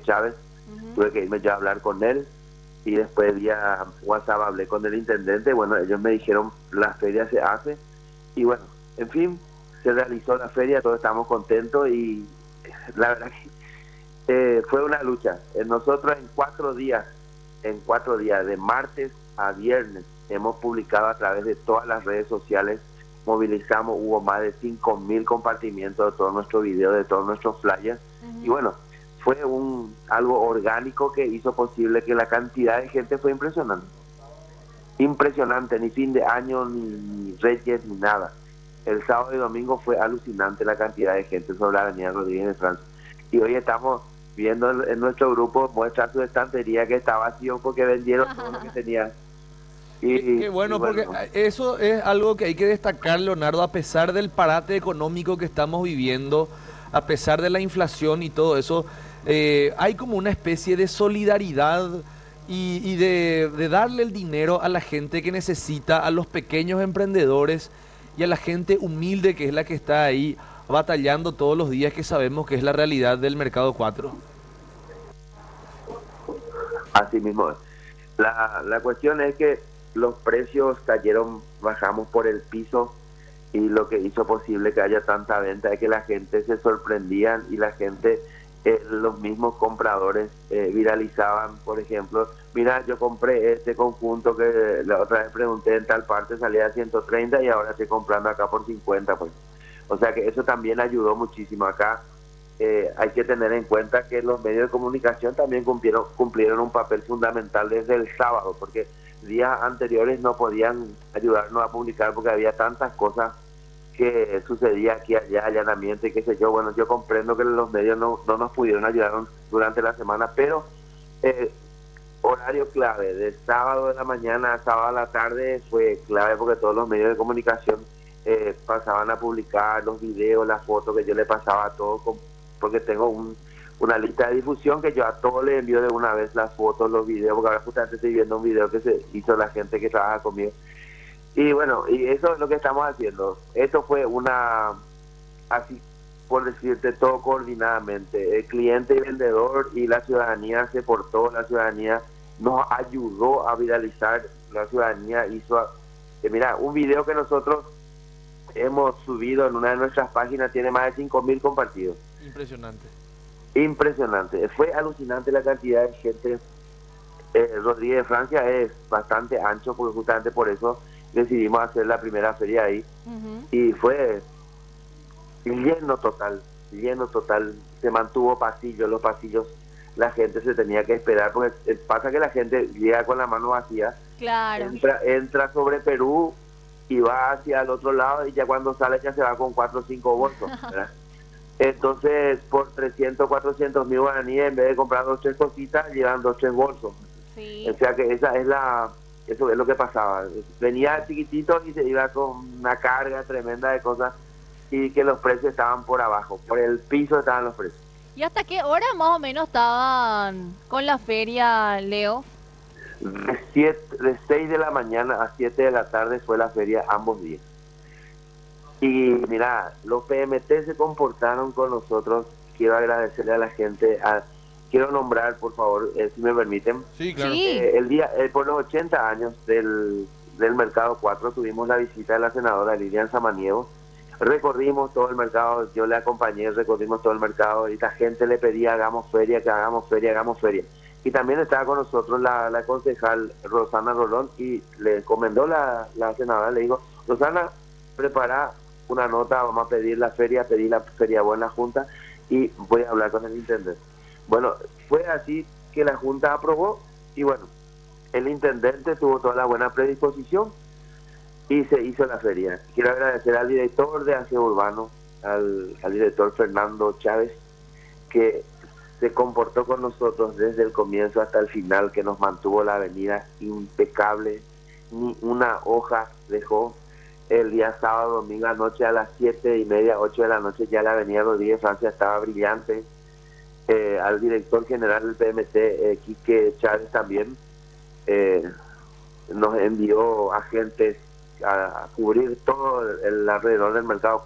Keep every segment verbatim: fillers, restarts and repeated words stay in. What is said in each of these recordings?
Chávez, Ujú. tuve que irme yo a hablar con él y después vía WhatsApp hablé con el intendente. Bueno, ellos me dijeron la feria se hace y bueno, en fin, se realizó la feria, todos estamos contentos y la verdad que eh, fue una lucha. Eh, Nosotros en cuatro días, en cuatro días, de martes a viernes, hemos publicado a través de todas las redes sociales, movilizamos, hubo más de cinco mil compartimientos de todos nuestros videos, de todos nuestros flyers, y Ujú. bueno, fue un algo orgánico que hizo posible que la cantidad de gente fue impresionante. Impresionante, ni fin de año, ni, ni Reyes, ni nada. El sábado y domingo fue alucinante la cantidad de gente sobre la Avenida Rodríguez de Francia. Y hoy estamos viendo en, en nuestro grupo, muestra su estantería que está vacío porque vendieron todo lo que tenían. Qué, Y, qué y bueno, porque bueno, eso es algo que hay que destacar, Leonardo, a pesar del parate económico que estamos viviendo, a pesar de la inflación y todo eso, eh, hay como una especie de solidaridad y, y de, de darle el dinero a la gente que necesita, a los pequeños emprendedores y a la gente humilde que es la que está ahí batallando todos los días, que sabemos que es la realidad del mercado cuatro. así mismo es. La, la cuestión es que los precios cayeron, bajamos por el piso y lo que hizo posible que haya tanta venta es que la gente se sorprendían y la gente, eh, los mismos compradores eh, viralizaban, por ejemplo, mira, yo compré este conjunto que la otra vez pregunté en tal parte, salía a ciento treinta y ahora estoy comprando acá por cincuenta, pues. O sea que eso también ayudó muchísimo acá. Eh, hay que tener en cuenta que los medios de comunicación también cumplieron, cumplieron un papel fundamental desde el sábado, porque días anteriores no podían ayudarnos a publicar porque había tantas cosas que sucedía aquí, allá, allanamiento y qué sé yo. Bueno, yo comprendo que los medios no, no nos pudieron ayudar durante la semana, pero eh, horario clave, de sábado de la mañana a sábado a la tarde fue clave porque todos los medios de comunicación eh, pasaban a publicar los videos, las fotos que yo le pasaba a todos, con, porque tengo un, una lista de difusión que yo a todos les envío de una vez las fotos, los videos, porque ahora justamente estoy viendo un video que se hizo la gente que trabaja conmigo. Y bueno, y eso es lo que estamos haciendo. Esto fue una, así por decirte, todo coordinadamente. El cliente y vendedor y la ciudadanía se portó, la ciudadanía nos ayudó a viralizar, la ciudadanía hizo, eh, mira, un video que nosotros hemos subido en una de nuestras páginas tiene más de cinco mil compartidos. Impresionante. Impresionante, fue alucinante la cantidad de gente. eh, Rodríguez de Francia es bastante ancho porque justamente por eso decidimos hacer la primera feria ahí Ujú. y fue lleno total, lleno total, se mantuvo pasillo, los pasillos la gente se tenía que esperar porque eh, pasa que la gente llega con la mano vacía, Claro. entra, entra sobre Perú y va hacia el otro lado y ya cuando sale ya se va con cuatro o cinco bolsos, ¿verdad? Entonces por trescientos, cuatrocientos mil guaraníes en vez de comprar dos tres cositas llevan dos tres bolsos. O Sí. sea que esa es la, eso es lo que pasaba. Venía chiquitito y se iba con una carga tremenda de cosas y que los precios estaban por abajo, por el piso estaban los precios. ¿Y hasta qué hora más o menos estaban con la feria, Leo? De, siete, de seis de la mañana a siete de la tarde fue la feria ambos días. Y mira, los P M T se comportaron con nosotros. Quiero agradecerle a la gente. A, quiero nombrar, por favor, eh, si me permiten. Sí, claro. Sí. Eh, el día, eh, por los ochenta años del, del Mercado cuatro tuvimos la visita de la senadora Lilian Samaniego. Recorrimos todo el mercado, yo le acompañé, recorrimos todo el mercado y la gente le pedía hagamos feria, que hagamos feria, hagamos feria. Y también estaba con nosotros la, la concejal Rosana Rolón y le encomendó la, la senadora, le dijo, Rosana, prepara una nota, vamos a pedir la feria, pedir la feria buena junta y voy a hablar con el intendente. Bueno, fue así que la junta aprobó y bueno, el intendente tuvo toda la buena predisposición y se hizo la feria. Quiero agradecer al director de Aseo Urbano, al, al director Fernando Chávez, que se comportó con nosotros desde el comienzo hasta el final, que nos mantuvo la avenida impecable, ni una hoja dejó. El día sábado, domingo, anoche a las siete y media, ocho de la noche, ya la avenida Rodríguez Francia estaba brillante. Eh, al director general del P M T, eh, Quique Chávez también, eh, nos envió agentes a cubrir todo el alrededor del Mercado cuatro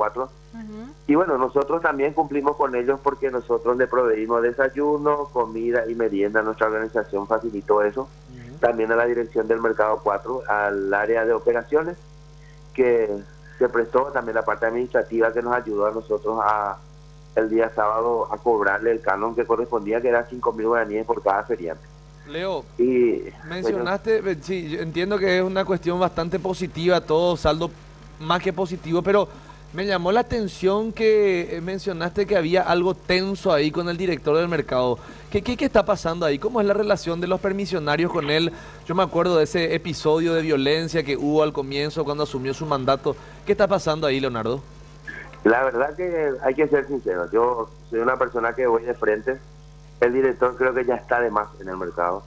Ujú. Y bueno, nosotros también cumplimos con ellos porque nosotros le proveímos desayuno, comida y merienda. Nuestra organización facilitó eso. Ujú. También a la dirección del Mercado cuatro, al área de operaciones, que se prestó también la parte administrativa que nos ayudó a nosotros a el día sábado a cobrarle el canon que correspondía, que era cinco mil guaraníes por cada feriante. Leo, Y bueno, mencionaste, eh, sí, yo entiendo que es una cuestión bastante positiva, todo saldo más que positivo, pero me llamó la atención que eh, mencionaste que había algo tenso ahí con el director del mercado. ¿Qué, qué, qué está pasando ahí? ¿Cómo es la relación de los permisionarios con él? Yo me acuerdo de ese episodio de violencia que hubo al comienzo cuando asumió su mandato. ¿Qué está pasando ahí, Leonardo? la verdad que hay que ser sincero. Yo soy una persona que voy de frente. El director creo que ya está de más en el mercado.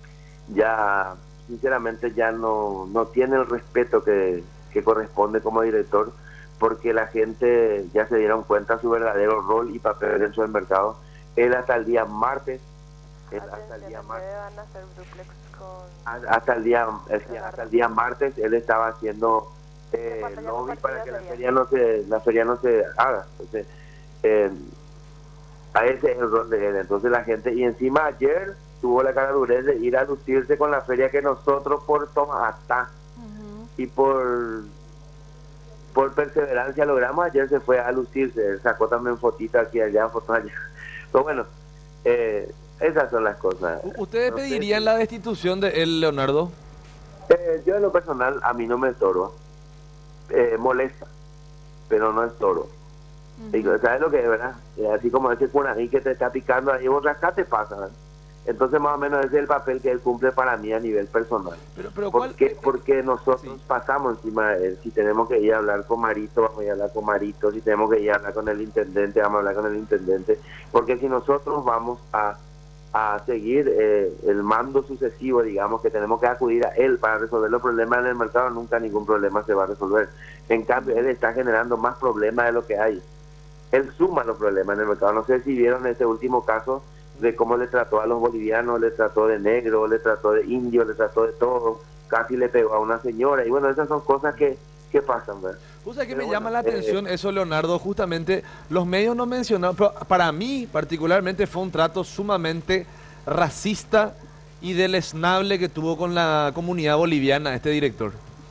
Ya, sinceramente, ya no, no tiene el respeto que, que corresponde como director, porque la gente ya se dieron cuenta su verdadero rol y papel dentro del mercado. Él hasta el día martes, él hasta el día martes, van a hacer duplex con... a- hasta el día, el- hasta el día martes, él estaba haciendo eh, ¿Cuánto ya lobby para que la sería? feria no se, la feria no se haga. Entonces, eh, a ese es el rol de él. Entonces la gente, y encima ayer tuvo la cara durez de ir a lucirse con la feria que nosotros por toma hasta Ujú. y por por perseverancia logramos. Ayer se fue a lucirse, él sacó también fotitas aquí allá, fotos allá. Pero bueno, eh, esas son las cosas. U- ¿Ustedes No sé pedirían si- la destitución de él, Leonardo? eh, yo en lo personal, a mí no me estorba, eh, molesta, pero no estorba. Digo, Ujú. ¿sabes lo que es, verdad? Eh, así como ese cunaní que te está picando ahí, vos rascate pasa, ¿verdad? Entonces más o menos ese es el papel que él cumple para mí a nivel personal. Pero, pero ¿Por ¿cuál? qué? Porque nosotros Sí. pasamos encima de él. Si tenemos que ir a hablar con Marito, vamos a ir a hablar con Marito. Si tenemos que ir a hablar con el intendente, vamos a hablar con el intendente. Porque si nosotros vamos a, a seguir eh, el mando sucesivo, digamos que tenemos que acudir a él para resolver los problemas en el mercado, nunca ningún problema se va a resolver. En cambio, él está generando más problemas de lo que hay. Él suma los problemas en el mercado. No sé si vieron ese último caso de cómo le trató a los bolivianos, le trató de negro, le trató de indio, le trató de todo, casi le pegó a una señora. Y bueno, esas son cosas que, que pasan, ¿verdad? Cosa que Pero me bueno, llama la eh, atención eso, Leonardo, justamente los medios no mencionaron, pero para mí particularmente fue un trato sumamente racista y deleznable que tuvo con la comunidad boliviana este director.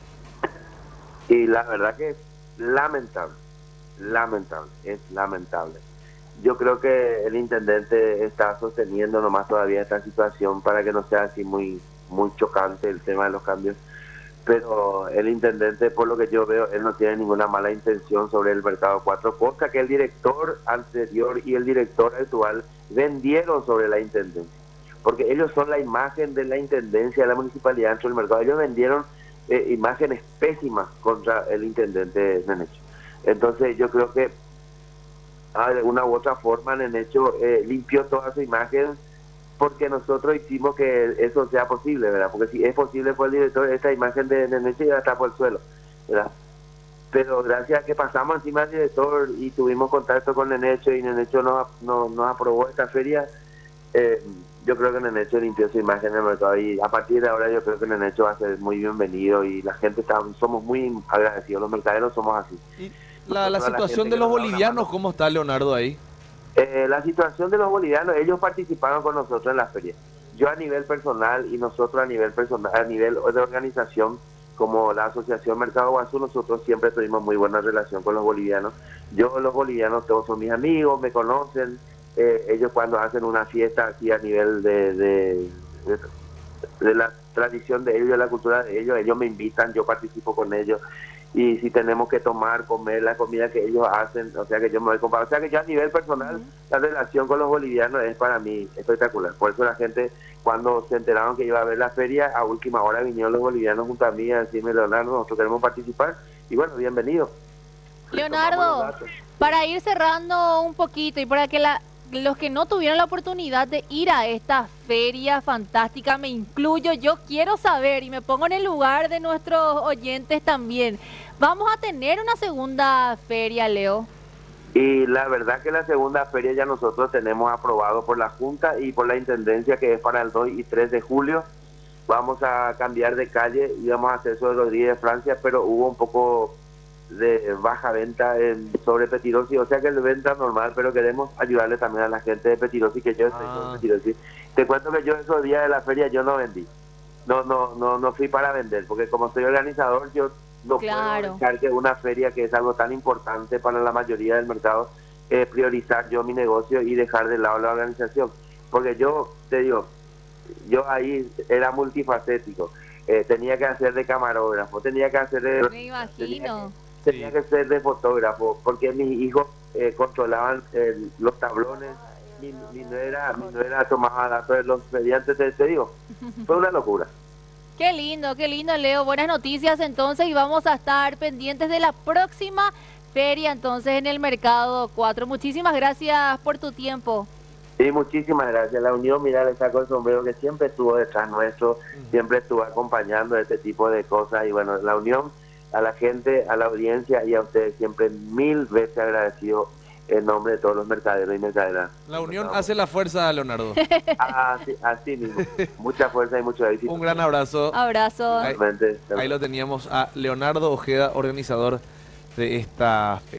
Y la verdad que es lamentable, lamentable, es lamentable. Yo creo que el intendente está sosteniendo nomás todavía esta situación para que no sea así muy, muy chocante el tema de los cambios. Pero el intendente, por lo que yo veo, él no tiene ninguna mala intención sobre el Mercado cuatro, cosa que el director anterior y el director actual vendieron sobre la intendencia. Porque ellos son la imagen de la intendencia de la municipalidad dentro del mercado. Ellos vendieron eh, imágenes pésimas contra el intendente Nenecho. Entonces yo creo que ah, de una u otra forma Nenecho eh, limpió toda su imagen, porque nosotros hicimos que eso sea posible, ¿verdad? Porque si es posible por el director, esta imagen de Nenecho ya está por el suelo, ¿verdad? Pero gracias a que pasamos encima del director y tuvimos contacto con Nenecho y Nenecho nos, nos, nos aprobó esta feria, eh, yo creo que Nenecho limpió su imagen en el mercado, y a partir de ahora yo creo que Nenecho va a ser muy bienvenido y la gente está, somos muy agradecidos, los mercaderos somos así. Y la, la Nosotros a la situación gente de los que nos da una bolivianos, mano. ¿cómo está, Leonardo, ahí? Eh, la situación de los bolivianos, ellos participaron con nosotros en la feria. Yo a nivel personal y nosotros a nivel personal, a nivel de organización, como la Asociación Mercado Guazú, nosotros siempre tuvimos muy buena relación con los bolivianos. Yo, los bolivianos, todos son mis amigos, me conocen. Eh, ellos cuando hacen una fiesta así a nivel de, de, de, de la tradición de ellos, de la cultura de ellos, ellos me invitan, yo participo con ellos. Y si tenemos que tomar, comer la comida que ellos hacen, o sea que yo me voy a comprar. O sea que yo a nivel personal, la relación con los bolivianos es para mí espectacular. Por eso la gente, cuando se enteraron que iba a haber la feria, a última hora vinieron los bolivianos junto a mí a decirme, Leonardo, nosotros queremos participar. Y bueno, bienvenido. Leonardo, Tomamos los datos. para ir cerrando un poquito y para que la, los que no tuvieron la oportunidad de ir a esta feria fantástica, me incluyo, yo quiero saber y me pongo en el lugar de nuestros oyentes también. ¿Vamos a tener una segunda feria, Leo? Y la verdad que la segunda feria ya nosotros tenemos aprobado por la Junta y por la Intendencia, que es para el dos y tres de julio. Vamos a cambiar de calle y vamos a hacer eso de Rodríguez de Francia, pero hubo un poco de baja venta en, sobre Petirosi, o sea que es venta normal, pero queremos ayudarle también a la gente de Petirosi, que yo estoy Ah. con Petirosi. Te cuento que yo esos días de la feria yo no vendí, no no no no fui para vender, porque como soy organizador yo no Claro. puedo dejar que una feria que es algo tan importante para la mayoría del mercado, eh, priorizar yo mi negocio y dejar de lado la organización, porque yo te digo, yo ahí era multifacético, eh, tenía que hacer de camarógrafo, tenía que hacer de... Me imagino. Tenía que ser de fotógrafo, porque mis hijos eh, controlaban eh, los tablones, mi, mi nuera, mi nuera tomaba datos de los mediantes, te, te digo, fue una locura. Qué lindo, qué lindo, Leo. Buenas noticias entonces y vamos a estar pendientes de la próxima feria entonces en el Mercado cuatro. Muchísimas gracias por tu tiempo. Sí, muchísimas gracias. La Unión, mira, le saco el sombrero que siempre estuvo detrás nuestro, siempre estuvo acompañando este tipo de cosas y bueno, la Unión, a la gente, a la audiencia y a ustedes siempre mil veces agradecido en nombre de todos los mercaderos y mercaderas. La unión hace la fuerza, Leonardo. Así, así mismo. Mucha fuerza y mucho éxito. Un gran abrazo. Abrazo. Ahí, Realmente. ahí lo teníamos a Leonardo Ojeda, organizador de esta feria.